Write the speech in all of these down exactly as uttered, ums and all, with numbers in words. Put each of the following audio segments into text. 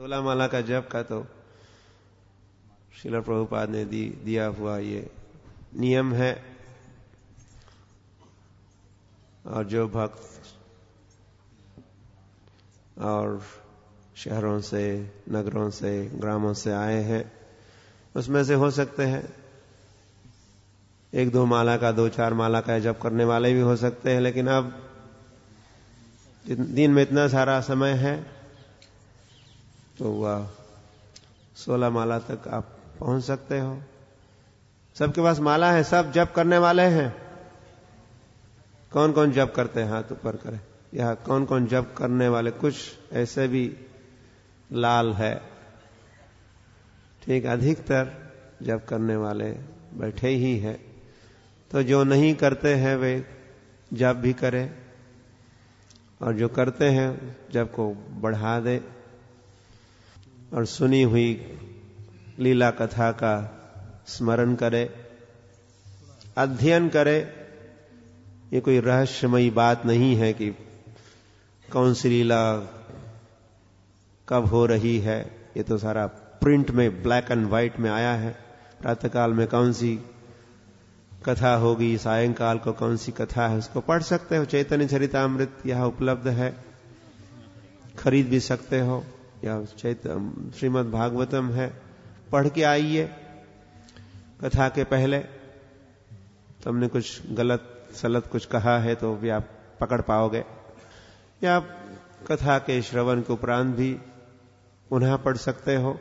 सोलह माला का जप का तो श्रील प्रभुपाद ने दी, दिया हुआ ये नियम है। और जो भक्त और शहरों से, नगरों से, ग्रामों से आए हैं, उसमें से हो सकते हैं एक दो माला का, दो चार माला का जप करने वाले भी हो सकते हैं। लेकिन अब दिन में इतना सारा समय है तो वह सोलह माला तक आप पहुंच सकते हो। सबके पास माला है, सब जप करने वाले हैं। कौन कौन जप करते हैं हाथ ऊपर करें। या कौन कौन जप करने वाले, कुछ ऐसे भी लाल है, ठीक, अधिकतर जप करने वाले बैठे ही है। तो जो नहीं करते हैं वे जप भी करें, और जो करते हैं जप को बढ़ा दे, और सुनी हुई लीला कथा का स्मरण करे, अध्ययन करे। ये कोई रहस्यमयी बात नहीं है कि कौन सी लीला कब हो रही है। ये तो सारा प्रिंट में, ब्लैक एंड व्हाइट में आया है। प्रातःकाल में कौन सी कथा होगी, सायंकाल को कौन सी कथा है, उसको पढ़ सकते हो। चैतन्य चरितामृत यहाँ उपलब्ध है, खरीद भी सकते हो। या चैतन्य श्रीमद् भागवतम है, पढ़ के आइए। कथा के पहले तुमने कुछ गलत सलत कुछ कहा है तो भी आप पकड़ पाओगे। या कथा के श्रवण के उपरांत भी पुनः पढ़ सकते हो।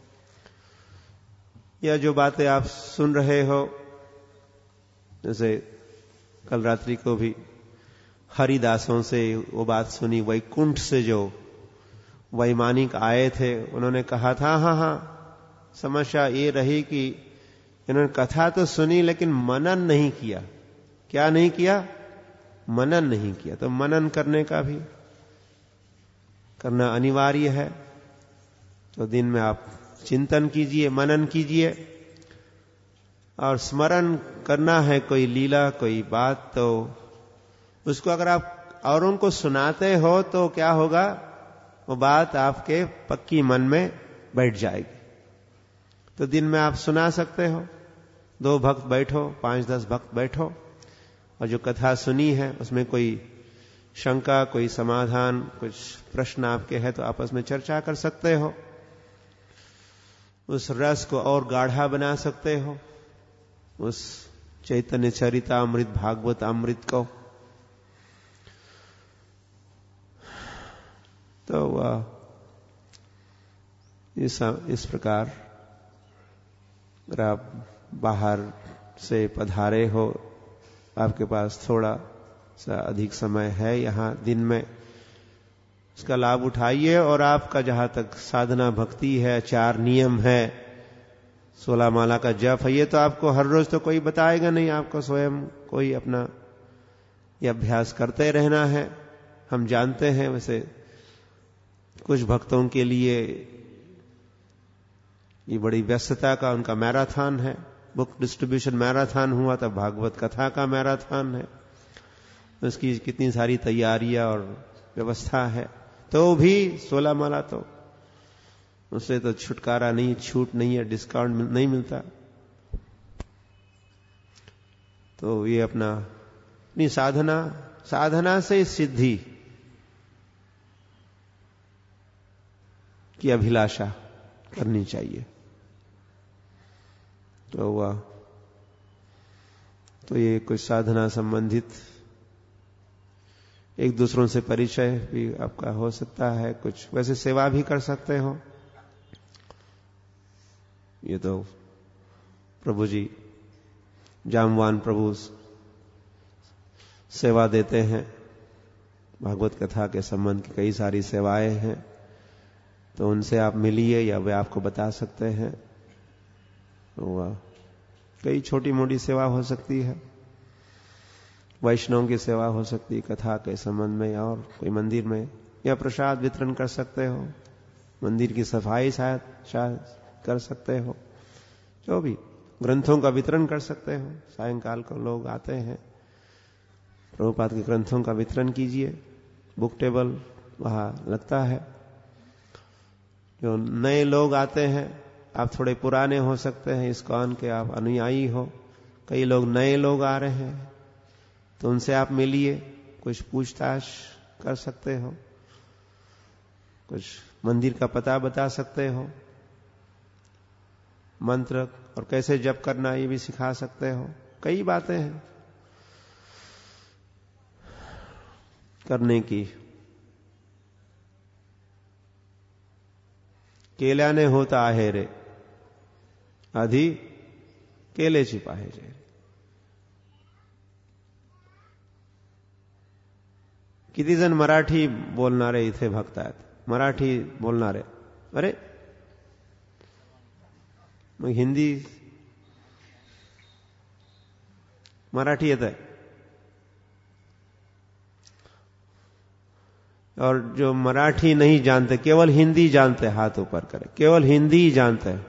या जो बातें आप सुन रहे हो, जैसे कल रात्रि को भी हरिदासों से वो बात सुनी, वैकुंठ से जो वैमानिक आए थे, उन्होंने कहा था हाँ हाँ समस्या ये रही कि इन्होंने कथा तो सुनी लेकिन मनन नहीं किया। क्या नहीं किया? मनन नहीं किया। तो मनन करने का भी करना अनिवार्य है। तो दिन में आप चिंतन कीजिए, मनन कीजिए, और स्मरण करना है कोई लीला, कोई बात, तो उसको अगर आप औरों को सुनाते हो तो क्या होगा, वो बात आपके पक्की मन में बैठ जाएगी। तो दिन में आप सुना सकते हो। दो भक्त बैठो, पांच दस भक्त बैठो, और जो कथा सुनी है उसमें कोई शंका, कोई समाधान, कुछ प्रश्न आपके हैं तो आपस में चर्चा कर सकते हो। उस रस को और गाढ़ा बना सकते हो, उस चैतन्य चरितामृत, भागवत अमृत को। तो वह इस, इस प्रकार अगर आप बाहर से पधारे हो, आपके पास थोड़ा सा अधिक समय है यहाँ दिन में, इसका लाभ उठाइए। और आपका जहां तक साधना भक्ति है, चार नियम है, सोलह माला का जप है, ये तो आपको हर रोज तो कोई बताएगा नहीं, आपको स्वयं कोई अपना ये अभ्यास करते रहना है। हम जानते हैं वैसे कुछ भक्तों के लिए ये बड़ी व्यस्तता का उनका मैराथन है। बुक डिस्ट्रीब्यूशन मैराथन हुआ, तब भागवत कथा का मैराथन है। उसकी कितनी सारी तैयारियां और व्यवस्था है। तो भी सोलह माला तो उससे तो छुटकारा नहीं, छूट नहीं है, डिस्काउंट नहीं मिलता। तो ये अपना अपनी साधना, साधना से सिद्धि की अभिलाषा करनी चाहिए। तो वह तो ये कुछ साधना संबंधित एक दूसरों से परिचय भी आपका हो सकता है, कुछ वैसे सेवा भी कर सकते हो। ये तो प्रभु जी, जामवान प्रभु सेवा देते हैं। भागवत कथा के संबंध की कई सारी सेवाएं हैं, तो उनसे आप मिलिए या वे आपको बता सकते हैं। वह कई छोटी मोटी सेवा हो सकती है, वैष्णव की सेवा हो सकती है कथा के संबंध में, और कोई मंदिर में या प्रसाद वितरण कर सकते हो, मंदिर की सफाई शायद शायद कर सकते हो, जो भी ग्रंथों का वितरण कर सकते हो। सायंकाल को लोग आते हैं, प्रभुपाद के ग्रंथों का वितरण कीजिए। बुक टेबल वहां लगता है, जो नए लोग आते हैं, आप थोड़े पुराने हो सकते हैं, इस्कॉन के आप अनुयायी हो, कई लोग नए लोग आ रहे हैं, तो उनसे आप मिलिए, कुछ पूछताछ कर सकते हो, कुछ मंदिर का पता बता सकते हो, मंत्र और कैसे जप करना ये भी सिखा सकते हो। कई बातें हैं करने की। केल्याने होता आहे रे, आधी केलेची पाहिजे. किती जण मराठी बोलणारे इथे भक्त आहेत? मराठी बोलणारे? अरे मग हिंदी, मराठी येत है? और जो मराठी नहीं जानते, केवल हिंदी जानते, हाथ ऊपर करें, केवल हिंदी ही जानते हैं.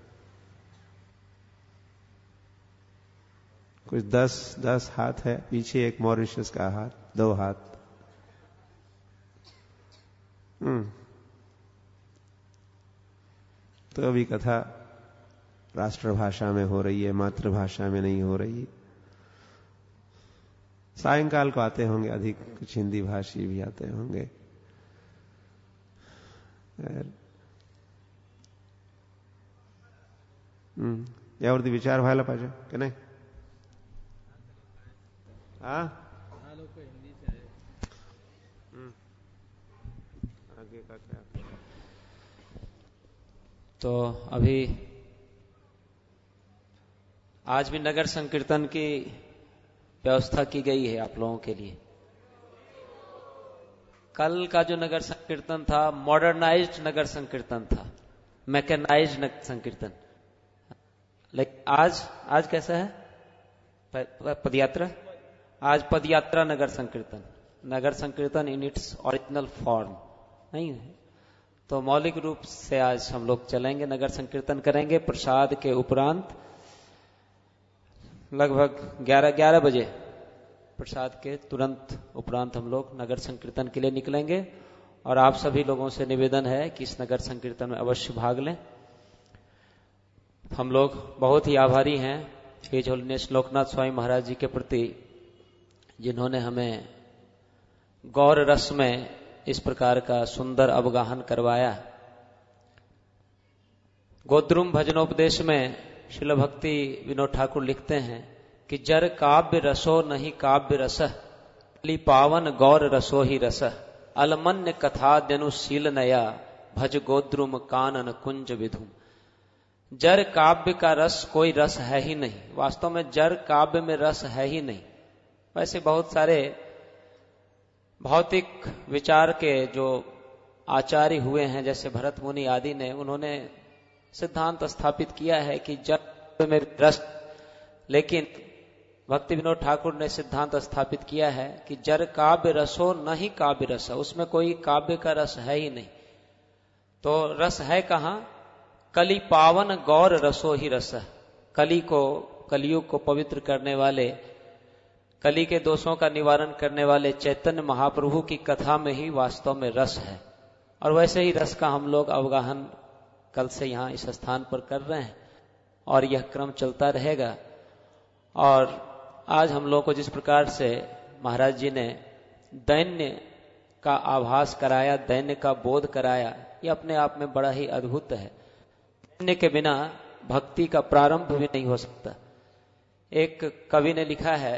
कुछ दस दस हाथ है, पीछे एक मॉरिशस का हाथ, दो हाथ. हम्म तो अभी कथा राष्ट्रभाषा में हो रही है, मातृभाषा में नहीं हो रही. सायंकाल को आते होंगे, अधिक कुछ हिंदी भाषी भी आते होंगे. हम्म यावरती विचार व्हायला पाहिजे की नाही? हा लोक हिंदी से आहे. आगे का क्या? तो अभी आज भी नगर संकीर्तन की व्यवस्था की गई है आप लोगों के लिए. कल का जो नगर संकीर्तन था मॉडर्नाइज्ड नगर संकीर्तन था, मैकेनाइज्ड नगर संकीर्तन. लेकिन आज आज कैसा है? पदयात्रा. आज पदयात्रा नगर संकीर्तन, नगर संकीर्तन इन इट्स ओरिजिनल फॉर्म नहीं है. तो मौलिक रूप से आज हम लोग चलेंगे, नगर संकीर्तन करेंगे. प्रसाद के उपरांत लगभग ग्यारह ग्यारह बजे, प्रसाद के तुरंत उपरांत हम लोग नगर संकीर्तन के लिए निकलेंगे. और आप सभी लोगों से निवेदन है कि इस नगर संकीर्तन में अवश्य भाग लें. हम लोग बहुत ही आभारी हैं हिज होलिनेस लोकनाथ स्वामी महाराज जी के प्रति, जिन्होंने हमें गौर रस में इस प्रकार का सुंदर अवगाहन करवाया. गोद्रुम भजनोपदेश में श्रील भक्ति विनोद ठाकुर लिखते हैं कि जर काव्य रसो नहीं काव्य रस, ली पावन गौर रसो ही रस, अलमन्य कथाद्यनुशील नया, भज गोद्रुम कानन कुंज विधुम. जर काव्य का रस कोई रस है ही नहीं. वास्तव में जर काव्य में रस है ही नहीं. वैसे बहुत सारे भौतिक विचार के जो आचार्य हुए हैं, जैसे भरत मुनि आदि ने, उन्होंने सिद्धांत स्थापित किया है कि जब में रस, लेकिन भक्ति विनोद ठाकुर ने सिद्धांत स्थापित किया है कि जर काव्य रसो नहीं काव्य रस, उसमें कोई काव्य का रस है ही नहीं. तो रस है कहाँ? कली पावन गौर रसो ही रस. कली को, कलियुग को पवित्र करने वाले, कली के दोषों का निवारण करने वाले चैतन्य महाप्रभु की कथा में ही वास्तव में रस है. और वैसे ही रस का हम लोग अवगाहन कल से यहाँ इस स्थान पर कर रहे हैं और यह क्रम चलता रहेगा. और आज हम लोग को जिस प्रकार से महाराज जी ने दैन्य का आभास कराया, दैन्य का बोध कराया, यह अपने आप में बड़ा ही अद्भुत है. दैन्य के बिना भक्ति का प्रारंभ भी नहीं हो सकता. एक कवि ने लिखा है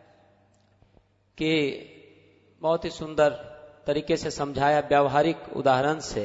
कि बहुत ही सुंदर तरीके से समझाया व्यावहारिक उदाहरण से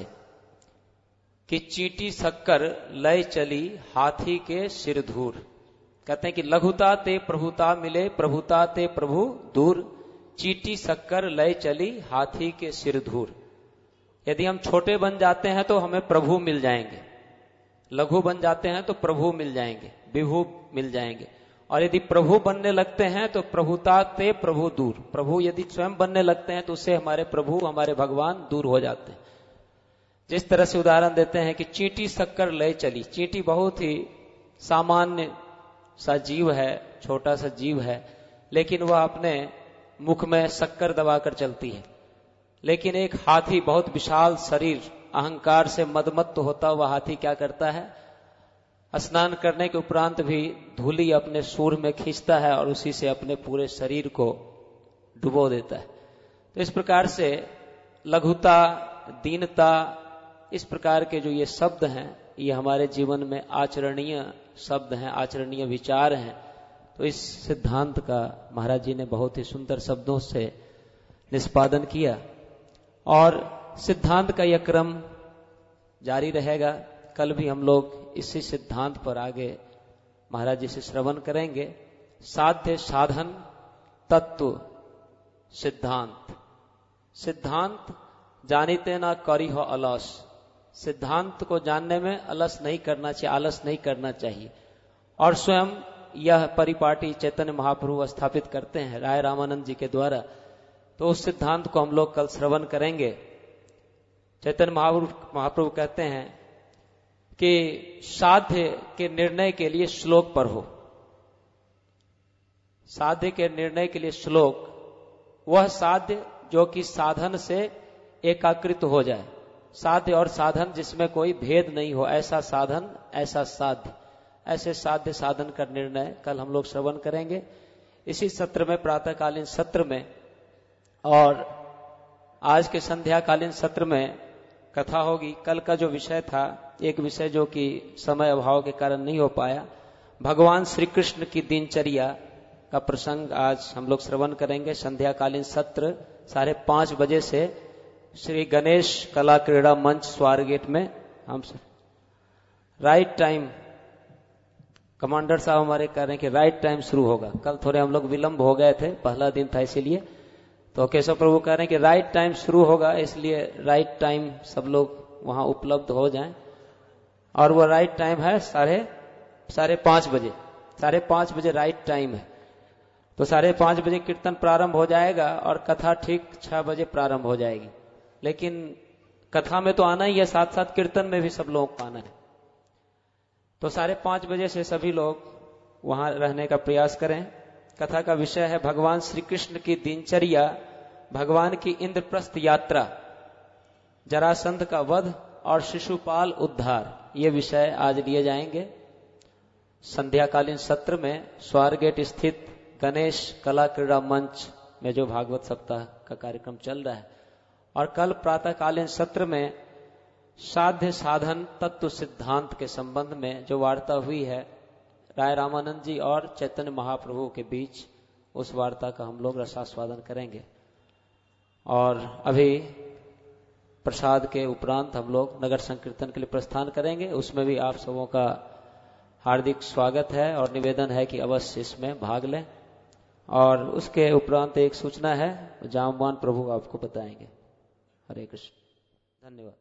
कि चींटी शक्कर लय चली हाथी के सिर धूर. कहते हैं कि लघुता ते प्रभुता मिले, प्रभुता ते प्रभु दूर, चींटी शक्कर लय चली हाथी के सिर धूर. यदि हम छोटे बन जाते हैं तो हमें प्रभु मिल जाएंगे, लघु बन जाते हैं तो प्रभु मिल जाएंगे, विभु मिल जाएंगे. और यदि प्रभु बनने लगते हैं तो प्रभुता ते प्रभु दूर. प्रभु यदि स्वयं बनने लगते हैं तो उससे हमारे प्रभु, हमारे भगवान दूर हो जाते हैं. जिस तरह से उदाहरण देते हैं कि चींटी शक्कर लय चली. चींटी बहुत ही सामान्य सा जीव है, छोटा सा जीव है, लेकिन वह अपने मुख में शक्कर दबाकर चलती है. लेकिन एक हाथी बहुत विशाल शरीर, अहंकार से मदमत्त होता हुआ हाथी क्या करता है, स्नान करने के उपरांत भी धूली अपने सूंड में खींचता है और उसी से अपने पूरे शरीर को डुबो देता है। तो इस प्रकार से लघुता, दीनता, इस प्रकार के जो ये शब्द हैं, ये हमारे जीवन में आचरणीय शब्द हैं, आचरणीय विचार हैं। तो इस सिद्धांत का महाराज जी ने बहुत ही सुंदर शब्दों से निष्पादन किया और सिद्धांत का यह क्रम जारी रहेगा। कल भी हम लोग इसी सिद्धांत पर आगे महाराज जी से श्रवण करेंगे। साध्य साधन तत्व सिद्धांत। सिद्धांत जानिते ना करी हो अलस। सिद्धांत को जानने में अलस नहीं करना चाहिए, आलस नहीं करना चाहिए। और स्वयं यह परिपाटी चैतन्य महाप्रभु स्थापित करते हैं राय रामानंद जी के द्वारा। तो उस सिद्धांत को हम लोग कल श्रवण करेंगे। चैतन्य महाप्रभु कहते हैं कि साध्य के निर्णय के लिए श्लोक पढ़ो। साध्य के निर्णय के लिए श्लोक, वह साध्य जो कि साधन से एकाकृत हो जाए, साध्य और साधन जिसमें कोई भेद नहीं हो, ऐसा साधन, ऐसा साध्य, ऐसे साध्य साधन का निर्णय कल हम लोग श्रवण करेंगे इसी सत्र में, प्रातःकालीन सत्र में। और आज के संध्याकालीन सत्र में कथा होगी। कल का जो विषय था, एक विषय जो कि समय अभाव के कारण नहीं हो पाया, भगवान श्री कृष्ण की दिनचर्या का प्रसंग आज हम लोग श्रवण करेंगे। संध्याकालीन सत्र साढ़े पांच बजे से श्री गणेश कला क्रीड़ा मंच स्वारगेट में हम राइट टाइम, कमांडर साहब हमारे कह रहे हैं कि राइट टाइम शुरू होगा। कल थोड़े हम लोग विलंब हो गए थे, पहला दिन था इसीलिए। तो केशव प्रभु कह रहे हैं कि राइट टाइम शुरू होगा, इसलिए राइट टाइम सब लोग वहां उपलब्ध हो जाएं। और वो राइट टाइम है साढ़े साढ़े पांच बजे साढ़े पांच बजे राइट टाइम है। तो साढ़े पांच बजे कीर्तन प्रारंभ हो जाएगा और कथा ठीक छह बजे प्रारंभ हो जाएगी। लेकिन कथा में तो आना ही है, साथ साथ कीर्तन में भी सब लोगों को आना है। तो साढ़े पांच बजे से सभी लोग वहां रहने का प्रयास करें। कथा का विषय है भगवान श्री कृष्ण की दिनचर्या, भगवान की इंद्रप्रस्थ यात्रा, जरासंध का वध और शिशुपाल उद्धार, ये विषय आज लिए जाएंगे संध्याकालीन सत्र में स्वारगेट स्थित गणेश कला क्रीड़ा मंच में जो भागवत सप्ताह का कार्यक्रम चल रहा है। और कल प्रातःकालीन सत्र में साध्य साधन तत्व सिद्धांत के संबंध में जो वार्ता हुई है राय रामानंद जी और चैतन्य महाप्रभु के बीच, उस वार्ता का हम लोग रसास्वादन करेंगे। और अभी प्रसाद के उपरांत हम लोग नगर संकीर्तन के लिए प्रस्थान करेंगे। उसमें भी आप सबों का हार्दिक स्वागत है और निवेदन है कि अवश्य इसमें भाग लें। और उसके उपरांत एक सूचना है, जामवान प्रभु आपको बताएंगे। हरे कृष्ण, धन्यवाद।